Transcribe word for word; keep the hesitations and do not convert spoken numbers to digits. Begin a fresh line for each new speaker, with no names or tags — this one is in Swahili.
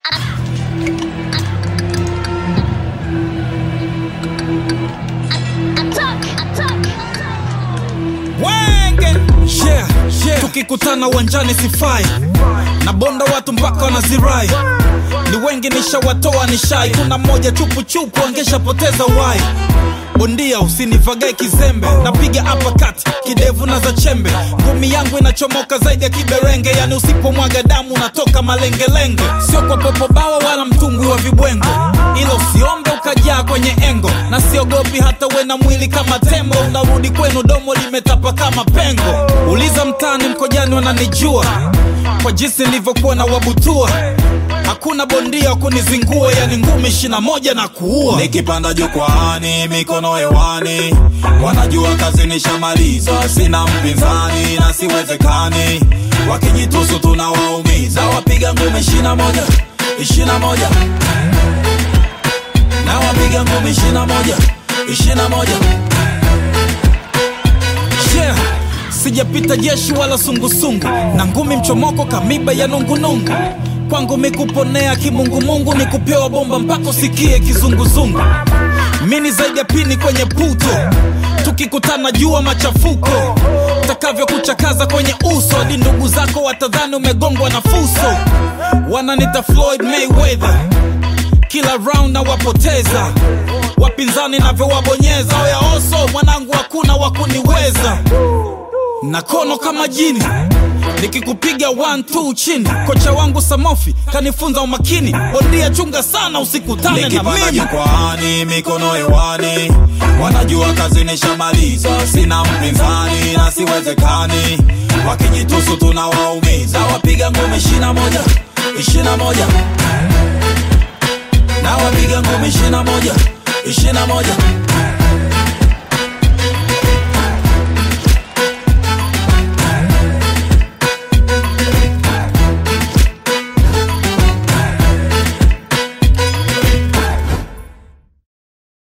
Wenge yeah, yeah. Tukikutana uwanjani sifai na bonda watu mpaka wanazirai. Ni wengi nishawatoa nishai. Kuna moja chupu chupu angesha poteza wai. Bondia usinivagai kizembe. Napiga uppercut kidevu na za chembe. Ngumi yangu inachomoka zaidi ya kiberenge. Yani usipomwaga damu natoka malengelenge. Sio kwa popo bawa wala mtumbwi wa vibwengo. Ilo usiombe ukajaa kwenye engo. Na siogopi hata we na mwili kama tembo. Unarudi kwenu domo limetapa kama pengo. Uliza mtani mkojani wananijua kwa jinsi nilivyokuwa na wabutua. Hakuna bondia kunizingua. Yani ngumi shina moja na kuua.
Nikipanda jukwaani mikono hewani, wanajua kazi nishamaliza. Sina mpinzani na siwezekani. Wakijitusu tunawaumiza. Wapiga ngumi shina moja, ishina moja. Na wapiga ngumi shina moja, ishina moja.
Yeah. Sijapita jeshi wala sungusungu. Na ngumi mchomoko kamiba ya nungunungu. Kwangu mikuponea kimungumungu. Ni kupewa bomba mpaka usikie kizunguzungu. Mini zaidi ya pini kwenye puto. Tukikutana jua machafuko. Takavyo kuchakaza kwenye uso. Hadi ndugu zako watadhani umegongwa na fuso. Wananita Floyd Mayweather. Kila round na wapoteza. Wapinzani navyo wabonyeza. Oya oso mwanangu hakuna wakuniweza. Na kono kama jini. Nikikupiga one two chini. Kocha wangu Samofi kanifunza umakini. Bondia chunga sana usikutane na mimi.
Nikipanda jukwaani mikono hewani, wanajua kazi nishamaliza. Sina mpinzani na siwezekani. Wakijitusu tunawaumiza. Wapiga ngumi shina moja, ishina moja. Na wapiga ngumi shina moja, ishina moja.